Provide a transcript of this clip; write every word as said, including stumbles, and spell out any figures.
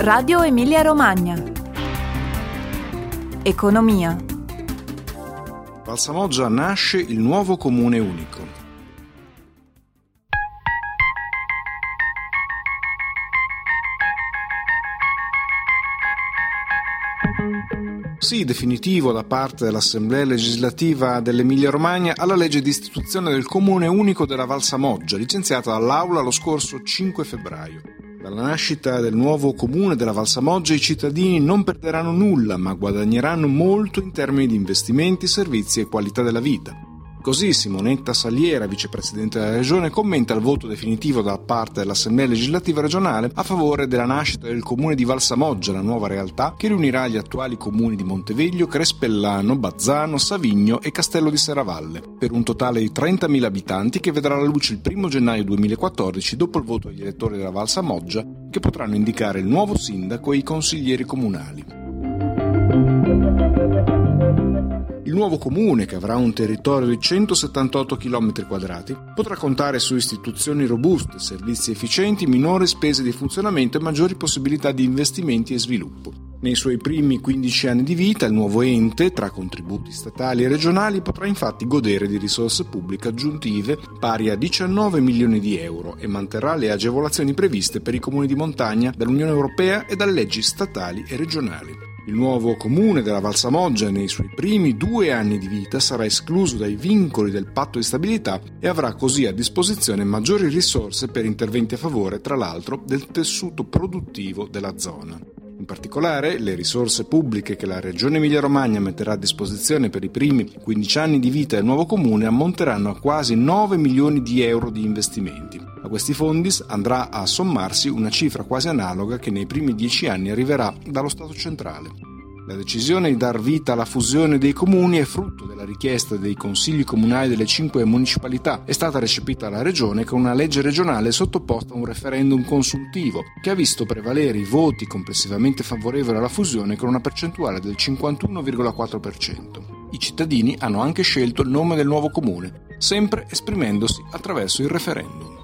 Radio Emilia Romagna. Economia. Valsamoggia nasce il nuovo comune unico. Sì definitivo da parte dell'Assemblea legislativa dell'Emilia Romagna alla legge di istituzione del comune unico della Valsamoggia, licenziata dall'Aula lo scorso cinque febbraio. Dalla nascita del nuovo comune della Valsamoggia i cittadini non perderanno nulla, ma guadagneranno molto in termini di investimenti, servizi e qualità della vita. Così Simonetta Saliera, vicepresidente della Regione, commenta il voto definitivo da parte dell'Assemblea legislativa regionale a favore della nascita del comune di Valsamoggia, la nuova realtà che riunirà gli attuali comuni di Monteveglio, Crespellano, Bazzano, Savigno e Castello di Serravalle, per un totale di trentamila abitanti che vedrà la luce il primo gennaio duemilaquattordici dopo il voto degli elettori della Valsamoggia, che potranno indicare il nuovo sindaco e i consiglieri comunali. Il nuovo comune, che avrà un territorio di centosettantotto chilometri quadrati, potrà contare su istituzioni robuste, servizi efficienti, minori spese di funzionamento e maggiori possibilità di investimenti e sviluppo. Nei suoi primi quindici anni di vita, il nuovo ente, tra contributi statali e regionali, potrà infatti godere di risorse pubbliche aggiuntive pari a diciannove milioni di euro e manterrà le agevolazioni previste per i comuni di montagna dall'Unione Europea e dalle leggi statali e regionali. Il nuovo comune della Valsamoggia nei suoi primi due anni di vita sarà escluso dai vincoli del patto di stabilità e avrà così a disposizione maggiori risorse per interventi a favore, tra l'altro, del tessuto produttivo della zona. In particolare, le risorse pubbliche che la Regione Emilia-Romagna metterà a disposizione per i primi quindici anni di vita del nuovo comune ammonteranno a quasi nove milioni di euro di investimenti. A questi fondi andrà a sommarsi una cifra quasi analoga che nei primi dieci anni arriverà dallo Stato centrale. La decisione di dar vita alla fusione dei comuni è frutto della richiesta dei consigli comunali delle cinque municipalità. È stata recepita dalla Regione con una legge regionale sottoposta a un referendum consultivo che ha visto prevalere i voti complessivamente favorevoli alla fusione con una percentuale del cinquantuno virgola quattro per cento. I cittadini hanno anche scelto il nome del nuovo comune, sempre esprimendosi attraverso il referendum.